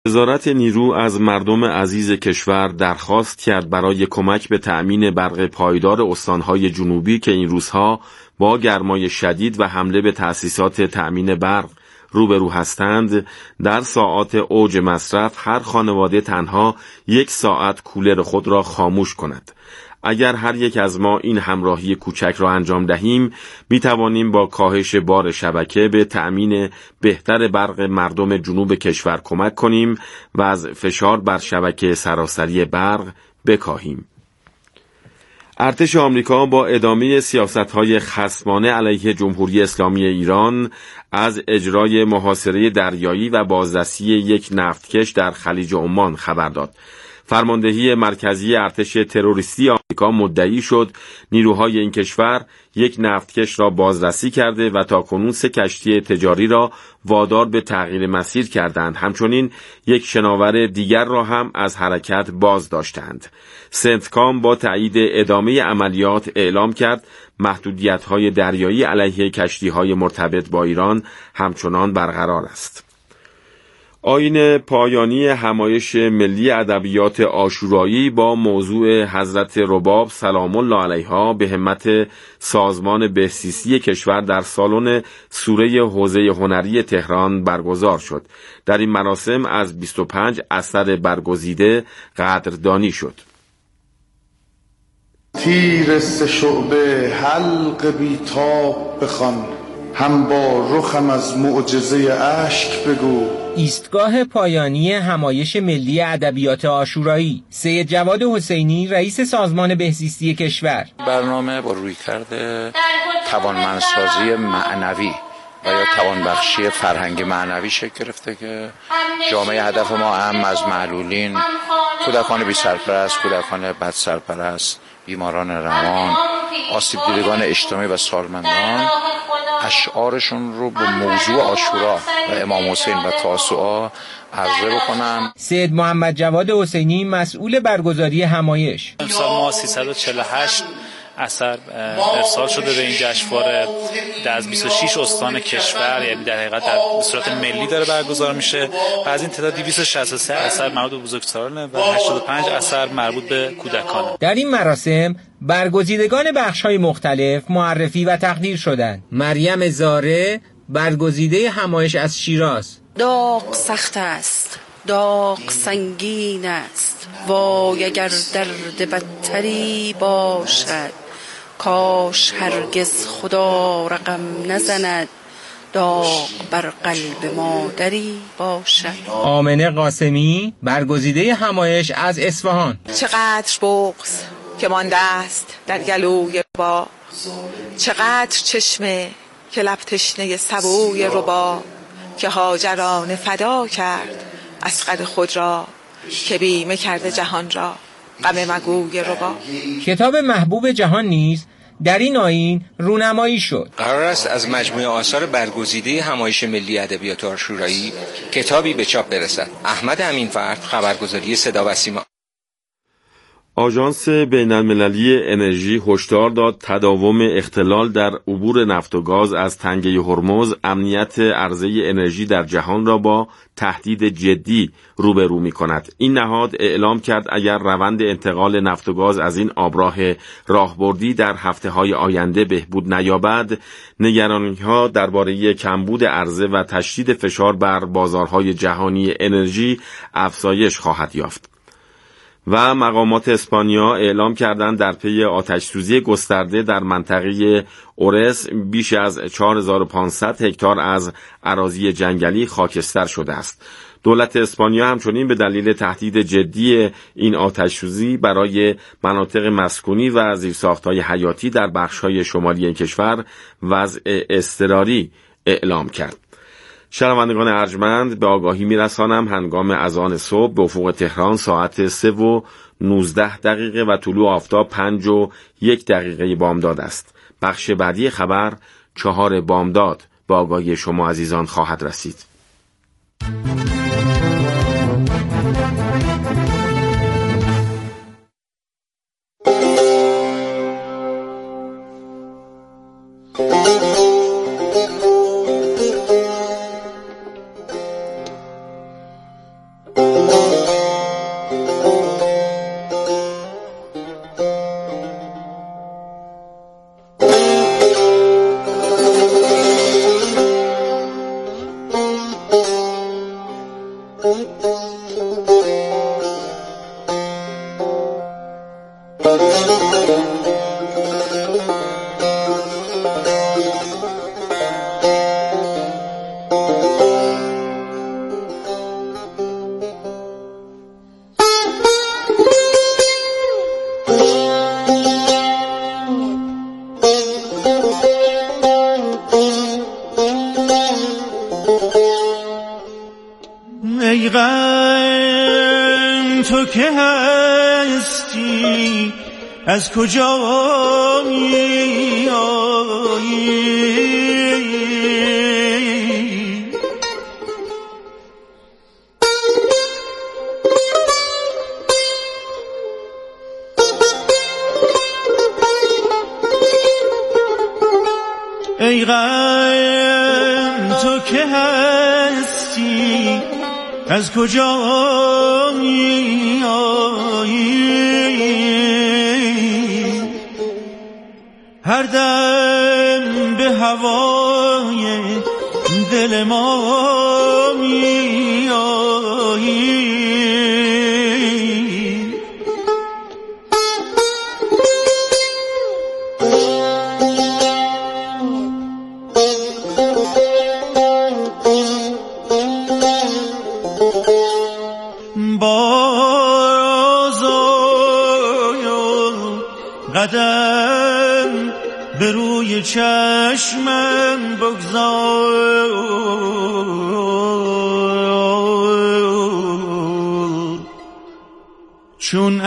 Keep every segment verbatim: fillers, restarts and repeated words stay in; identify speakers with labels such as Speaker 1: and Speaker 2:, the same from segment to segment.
Speaker 1: وزارت نیرو از مردم عزیز کشور درخواست کرد برای کمک به تأمین برق پایدار استانهای جنوبی که این روزها با گرمای شدید و حمله به تأسیسات تأمین برق روبرو هستند، در ساعات اوج مصرف هر خانواده تنها یک ساعت کولر خود را خاموش کند. اگر هر یک از ما این همراهی کوچک را انجام دهیم، می توانیم با کاهش بار شبکه به تأمین بهتر برق مردم جنوب کشور کمک کنیم و از فشار بر شبکه سراسری برق بکاهیم. ارتش آمریکا با ادامه سیاست‌های خصمانه علیه جمهوری اسلامی ایران از اجرای محاصره دریایی و بازرسی یک نفتکش در خلیج عمان خبر داد. فرماندهی مرکزی ارتش تروریستی آمریکا مدعی شد نیروهای این کشور یک نفتکش را بازرسی کرده و تاکنون سه کشتی تجاری را وادار به تغییر مسیر کردند. همچنین یک شناور دیگر را هم از حرکت باز داشتند. سنتکام با تایید ادامه عملیات اعلام کرد محدودیت‌های دریایی علیه کشتی‌های مرتبط با ایران همچنان برقرار است. آیین پایانی همایش ملی ادبیات عاشورایی با موضوع حضرت رباب سلام الله علیها به همت سازمان بهزیستی کشور در سالن سوره حوزه هنری تهران برگزار شد. در این مراسم از بیست و پنج اثر برگزیده قدردانی شد.
Speaker 2: تیر سه شعبه حلق بیتاب بخوان، هم با رخم از معجزه اشک بگو.
Speaker 3: ایستگاه پایانی همایش ملی ادبیات عاشورایی. سید جواد حسینی رئیس سازمان بهزیستی کشور.
Speaker 4: برنامه با رویکرد توانمندسازی معنوی و یا توانبخشی فرهنگ معنوی شکل گرفته که جامعه هدف ما هم از معلولین، کودکان بی سرپرست، کودکان بد سرپرست، بیماران روان، آسیب دیدگان اجتماعی و سالمندان اشعارشون رو به موضوع عاشورا و امام حسین و تاسوعا عرضه بکنن.
Speaker 3: سید محمد جواد حسینی مسئول برگزاری همایش.
Speaker 5: امسال ما سیصد و چهل و هشت اثر ارسال شده به این جشنواره در از بیست و شش استان کشور، یعنی در حقیقت در صورت ملی داره برگزار میشه و از این تعداد دویست و شصت و سه اثر مربوط به بزرگسالان و هشتاد و پنج اثر مربوط به کودکان.
Speaker 3: در این مراسم برگزیدگان بخش‌های مختلف معرفی و تقدیر شدند. مریم زاره برگزیده همایش از شیراز.
Speaker 6: داغ سخت است، داغ سنگین است، وای اگر درد بدتری باشد، کاش هرگز خدا رقم نزند، داغ بر قلب مادری باشد.
Speaker 3: آمنه قاسمی برگزیده همایش از اصفهان.
Speaker 7: چقدر بغض که مانده است در گلوی رباب، چقدر چشمه که لب تشنه سبوی رباب، که هاجران فدا کرد اسقر خود را، که بیمه کرده جهان را غم مگوی رباب.
Speaker 3: کتاب محبوب جهان نیز در این آیین رونمایی شد.
Speaker 8: قرار است از مجموعه آثار برگزیده همایش ملی ادبیات عاشورایی کتابی به چاپ برسد. احمد امینفرد، خبرگزاری صدا و سیما.
Speaker 1: آژانس بین‌المللی انرژی هشدار داد تداوم اختلال در عبور نفت و گاز از تنگه هرمز امنیت عرضه انرژی در جهان را با تهدید جدی روبرو می‌کند. این نهاد اعلام کرد اگر روند انتقال نفت و گاز از این آبراه راهبردی در هفته‌های آینده بهبود نیابد، نگرانی‌ها درباره کمبود عرضه و تشدید فشار بر بازارهای جهانی انرژی افزایش خواهد یافت. و مقامات اسپانیا اعلام کردند در پی آتش‌سوزی گسترده در منطقه اورس بیش از چهار هزار و پانصد هکتار از اراضی جنگلی خاکستر شده است. دولت اسپانیا همچنین به دلیل تهدید جدی این آتش‌سوزی برای مناطق مسکونی و زیرساخت‌های حیاتی در بخش‌های شمالی این کشور وضع اضطراری اعلام کرد. شنوندگان ارجمند، به آگاهی میرسانم هنگام اذان صبح به افق تهران ساعت سه و نوزده دقیقه و طلوع آفتاب پنج و یک دقیقه بامداد است. بخش بعدی خبر چهار بامداد به آگاهی شما عزیزان خواهد رسید.
Speaker 9: ای غم تو که هستی از کجا می آیی؟ ای غم تو که هستی از کجا می آیی؟ هر دم به هوای دل ما می آیی. قدم به روی چشمم بگذار، چون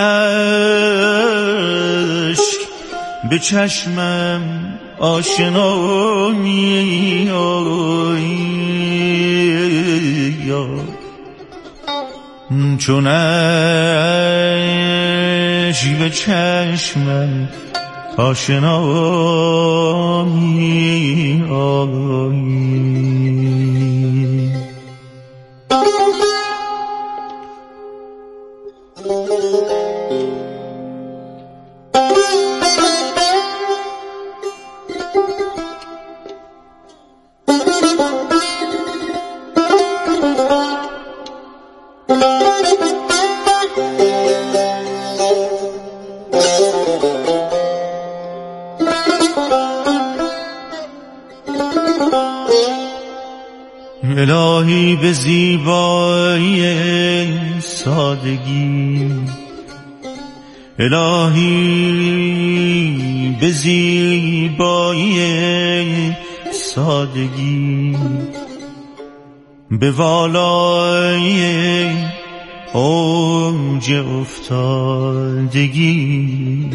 Speaker 9: اشک به چشمم آشنا می آیی، چون اشک به چشمم آشنا می آیی. الهی به زیبایی سادگی، الهی به زیبایی سادگی، به والای اوج افتادگی.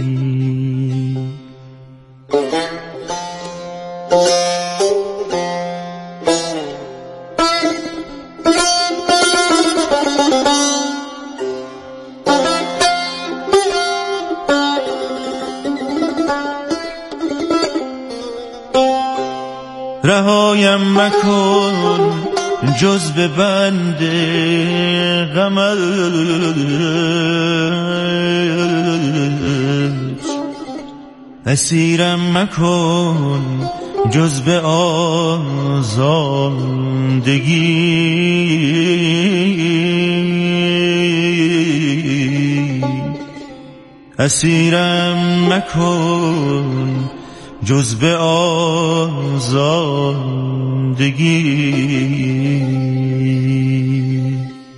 Speaker 9: رهایم مکن جز به بند غمت، اسیرم مکن جز به آزادگی، اسیرم مکن جز به آزادگی.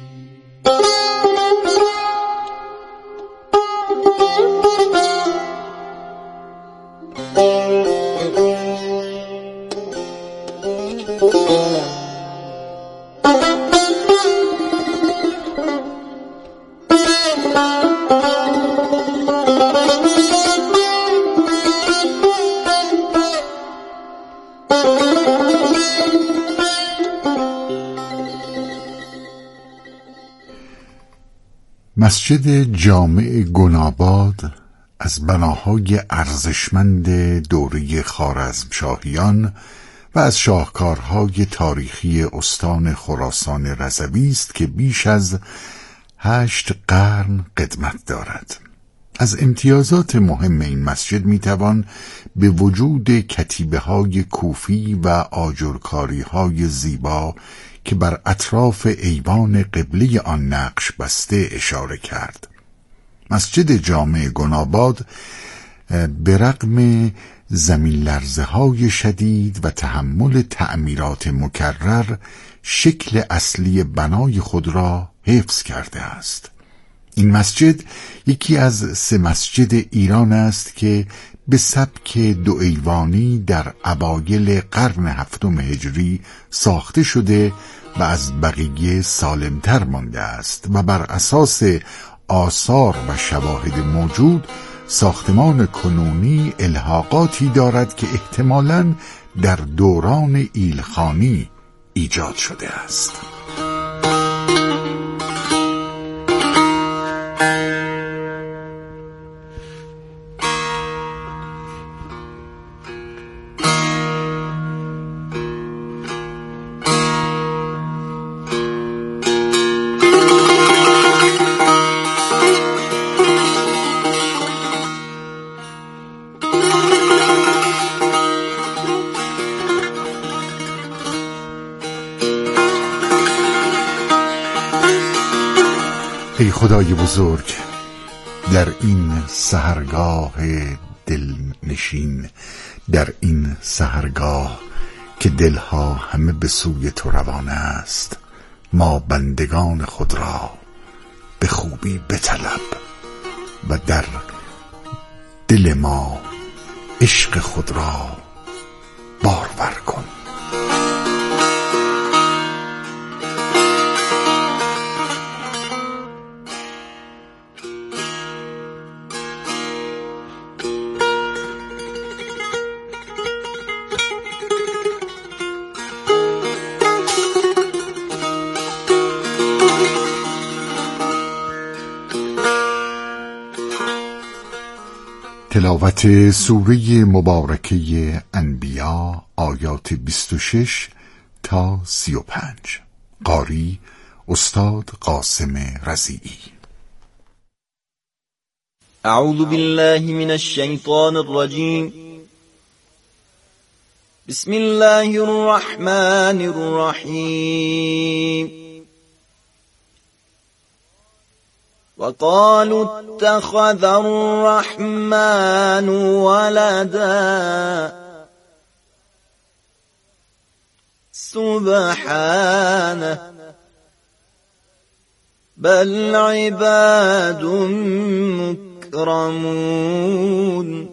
Speaker 10: مسجد جامع گناباد از بناهای ارزشمند دوره خوارزمشاهیان و از شاهکارهای تاریخی استان خراسان رضوی است که بیش از هشت قرن قدمت دارد. از امتیازات مهم این مسجد میتوان به وجود کتیبه‌های کوفی و آجرکاری‌های زیبا که بر اطراف ایوان قبله آن نقش بسته اشاره کرد. مسجد جامع گناباد به رغم زمین لرزه های شدید و تحمل تعمیرات مکرر شکل اصلی بنای خود را حفظ کرده است. این مسجد یکی از سه مسجد ایران است که به سبک دو ایوانی در اوایل قرن هفتم هجری ساخته شده و از بقیه سالمتر مانده است و بر اساس آثار و شواهد موجود ساختمان کنونی الحاقاتی دارد که احتمالاً در دوران ایلخانی ایجاد شده است. ای خدای بزرگ، در این سحرگاه دلنشین، در این سحرگاه که دلها همه به سوی تو روان است، ما بندگان خود را به خوبی بطلب و در دل ما عشق خود را بارور کن. تلاوت سوره مبارکه انبیا آیات بیست و شش تا سی و پنج. قاری استاد قاسم رضیعی.
Speaker 11: اعوذ بالله من الشیطان الرجیم. بسم الله الرحمن الرحیم. وقالوا اتخذ الرحمن ولدا سبحانه بل عباد مكرمون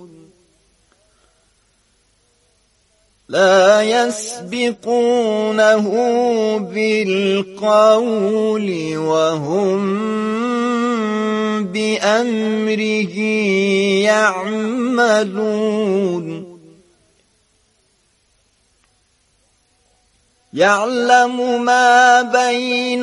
Speaker 11: لا يسبقونه بالقول وهم بأمره يعملون يعلم ما بين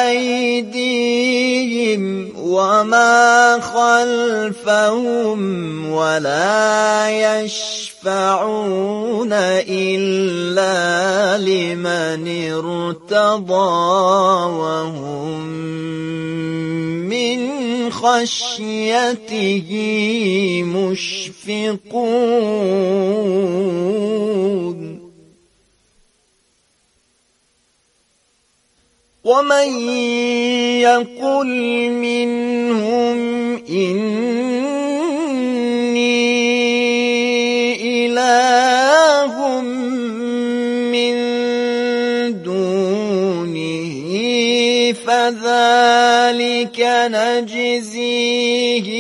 Speaker 11: أيديهم وما خلفهم ولا يشفعون إلا لمن ارتضى وهم من خشيته مشفقون ومن يقل منهم إني إله من دونه فذلك نجزيه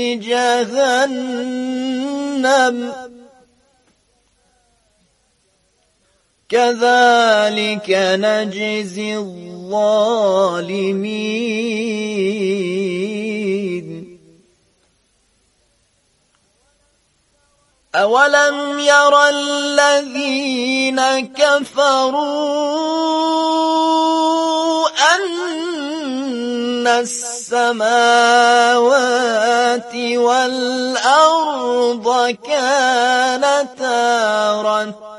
Speaker 11: جهنم كذلك نجزي الظالمين أولم ير الذين كفروا أن السماوات والأرض كانتا رتقا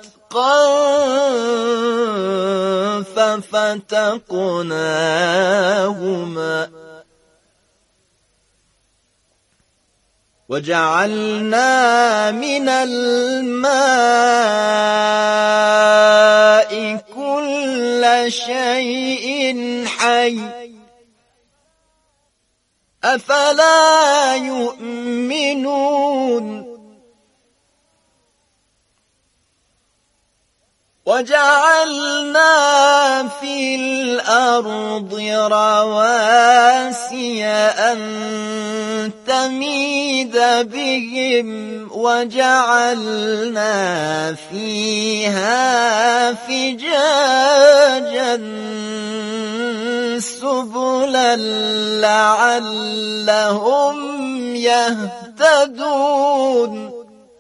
Speaker 11: ففتقناهما وجعلنا من الماء كل شيء حي أفلا يؤمنون وجعلنا في الأرض رواسي أن تميد بهم وجعلنا فيها فجاجا سبلا لعلهم يهتدون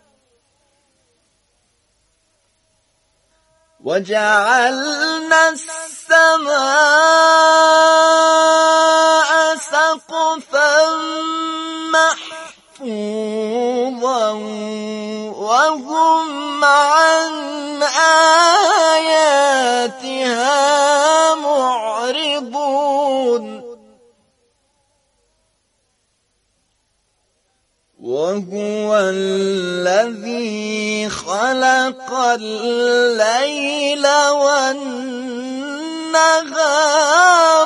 Speaker 11: وجعلنا السماء سقفا محفوظا وهم عن آياتها معرضون وهو الذي خلق الليل والنهار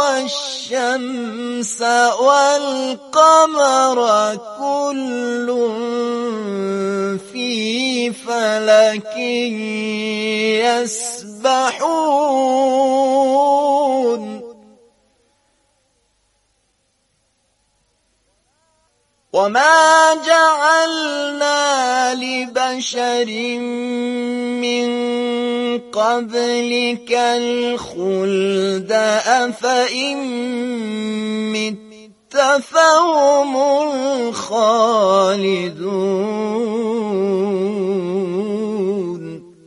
Speaker 11: والشمس والقمر كل في فلك يسبحون وما جعلنا لبشر من قبلك الخلد أفإن مت فهم الخالدون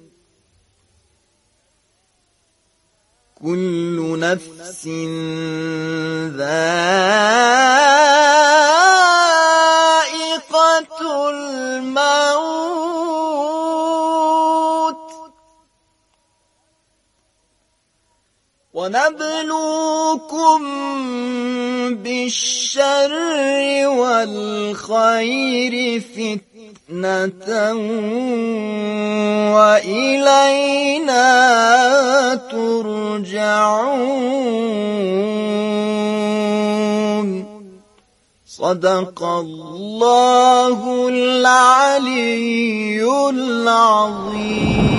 Speaker 11: كل نفس ذائقة الموت ونبلوكم بالشر والخير فتنة وإلينا ترجعون صدق الله العلي العظيم.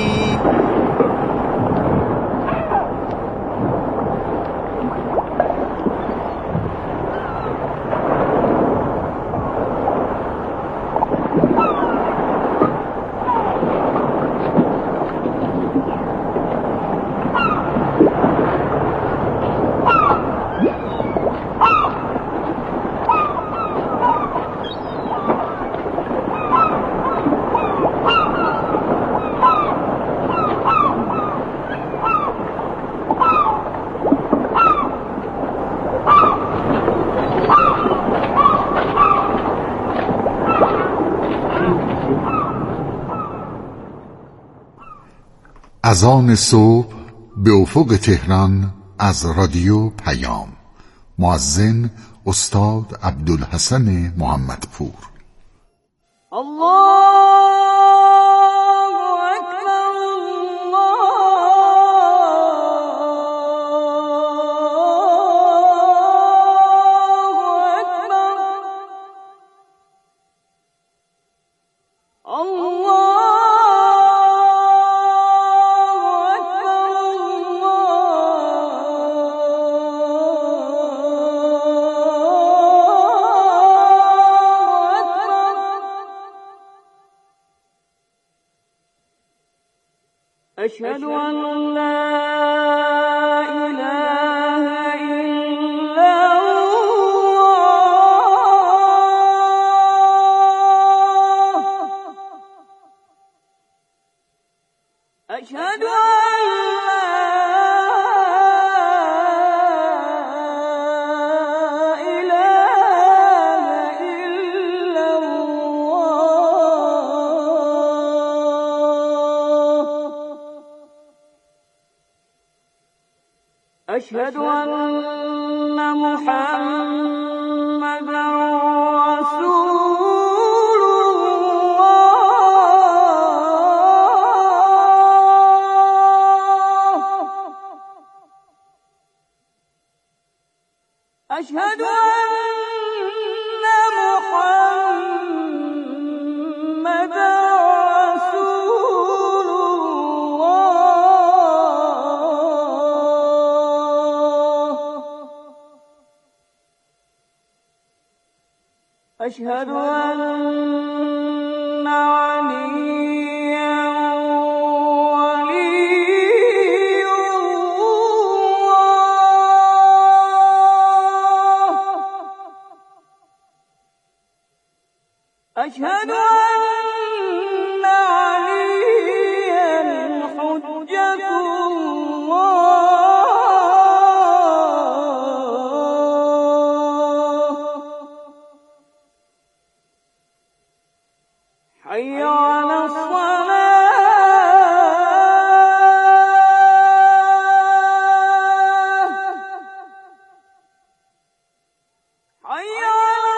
Speaker 10: اذان صبح به افق تهران از رادیو پیام. مؤذن استاد عبدالحسن محمدپور.
Speaker 12: أشهد أن لا إله إلا الله أشهد أن أشهد أن محمدا رسول الله أشهد أن محمد رسول الله أشهد أن عليا ولي الله أشهد أن عليا حجة الله حي على الصلاة حي على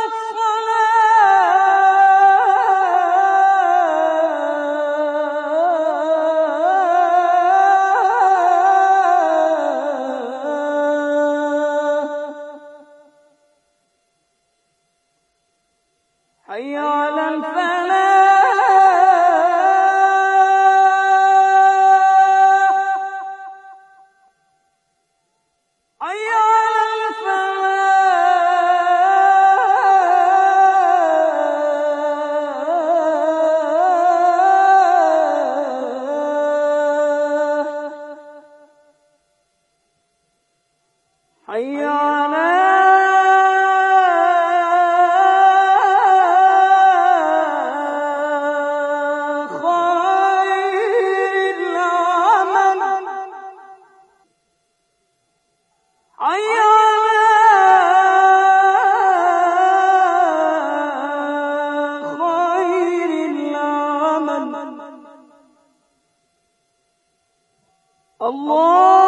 Speaker 12: الصلاة حي على الفلاح حي على الفلاح حي على خير العمل حي على خير العمل الله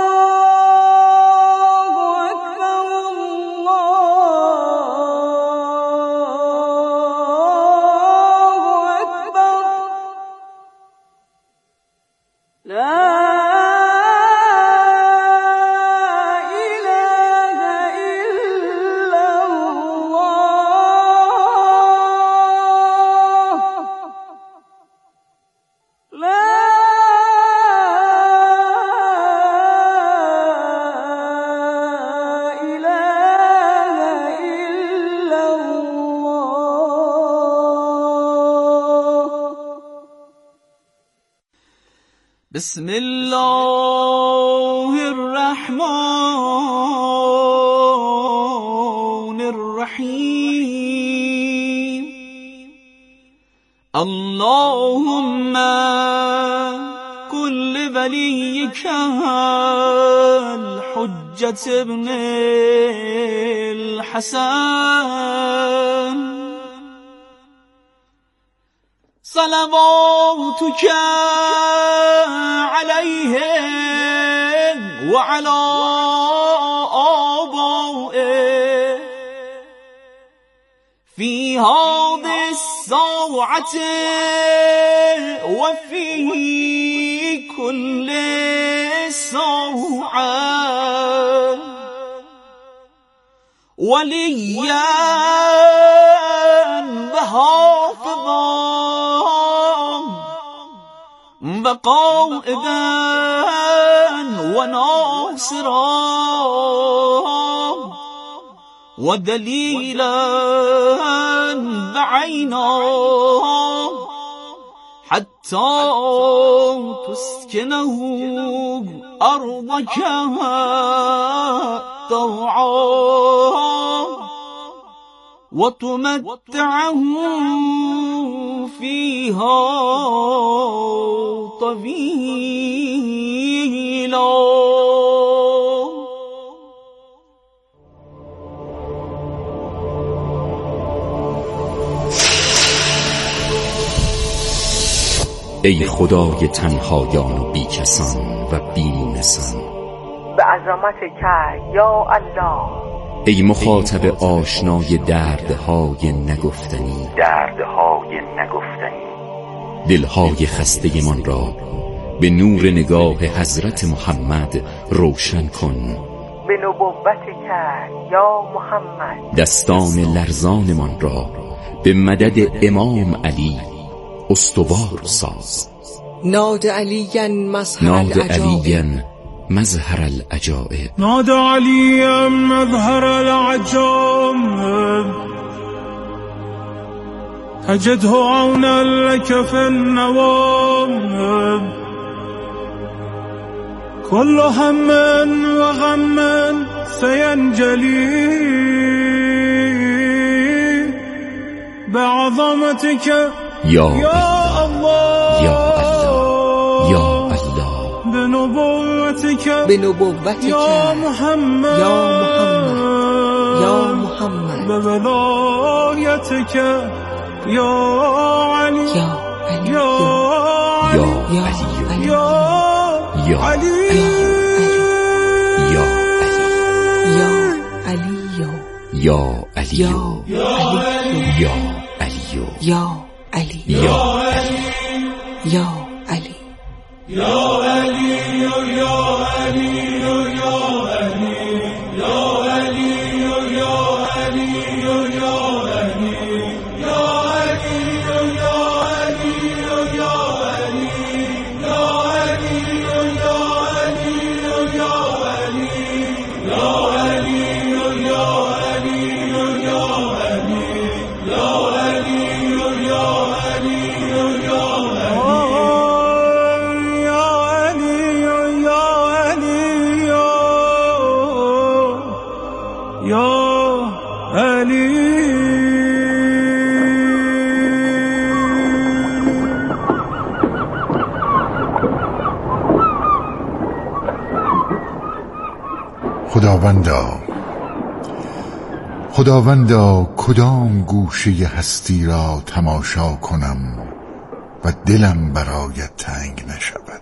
Speaker 12: أكبر الله أكبر لا إله إلا الله لا إله إلا الله بسم الله الرحمن الرحيم اللهم كل وليك الحجة ابن الحسن صلواتك عليه وعلى آبائه في هذه الساعة وفي كل ساعة وليا وحافظا وقائدا وناصرا ودليلا بعينا حتى تسكنه أرضك طوعا وتمتعه فيها طويلا.
Speaker 13: ای خدای تنهایان و بیکسان و بیمونسان،
Speaker 14: به عظمتک یا الله.
Speaker 13: ای مخاطب آشنای دردهای نگفتنی،
Speaker 14: دردهای نگفتنی،
Speaker 13: دلهای خسته من را به نور نگاه حضرت محمد روشن کن
Speaker 14: به نبوتک یا محمد.
Speaker 13: دستان لرزانمان را به مدد امام علی استوار ساز.
Speaker 7: ناد علیاً مظهر
Speaker 13: ناد
Speaker 7: العجائب
Speaker 13: علیاً مظهر العجائب.
Speaker 9: ناد علیاً مظهر العجائب تجده عونا لك في النوائب. كل هم وغم سينجلي بعظمتك
Speaker 13: یا
Speaker 9: الله
Speaker 13: یا الله یا الله
Speaker 9: بنبوتك
Speaker 7: بنبوتك
Speaker 9: یا محمد
Speaker 7: یا محمد یا محمد
Speaker 9: بولایتك یا علی
Speaker 7: یا علی
Speaker 9: یا
Speaker 13: یا
Speaker 9: علی
Speaker 13: علی
Speaker 9: یا
Speaker 13: یا
Speaker 9: علی
Speaker 13: یا
Speaker 7: علی
Speaker 13: یا علی
Speaker 7: یا
Speaker 13: یا علی
Speaker 7: یا علی
Speaker 13: یا علی
Speaker 7: یا علی
Speaker 13: یا
Speaker 7: یا علی
Speaker 9: یا علی یا علی
Speaker 10: خداوندا خداوندا کدام گوشه هستی را تماشا کنم و دلم برایت تنگ نشود.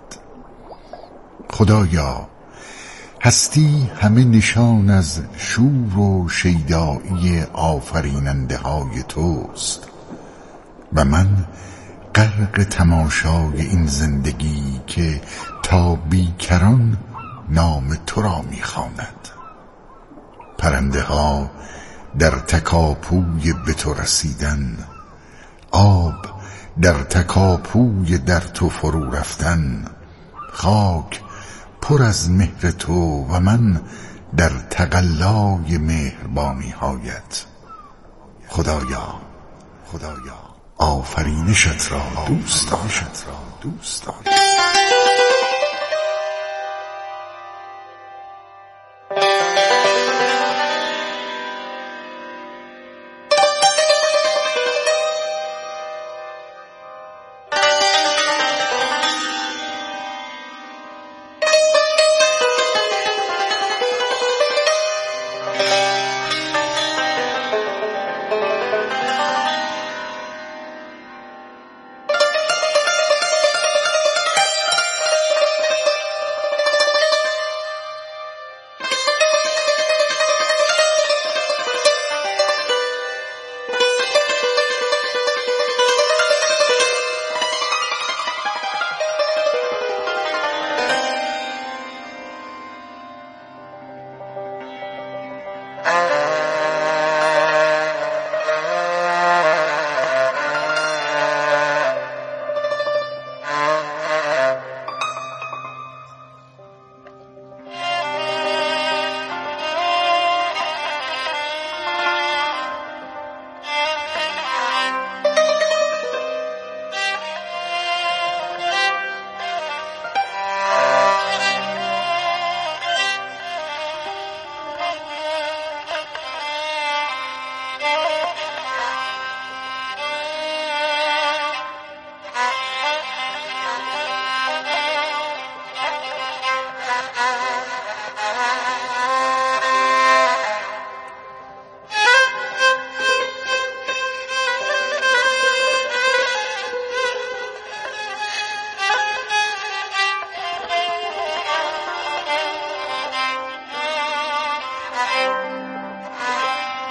Speaker 10: خدایا هستی همه نشان از شور و شیدایی آفریننده های توست و من غرق تماشای این زندگی که تا بیکران نام تو را می‌خواند. پرنده ها در تکاپوی به تو رسیدن، آب در تکاپوی در تو فرو رفتن، خاک پر از مهر تو و من در تقلای مهربانی هایت. خدایا خدایا آفرینشت را دوست دارم.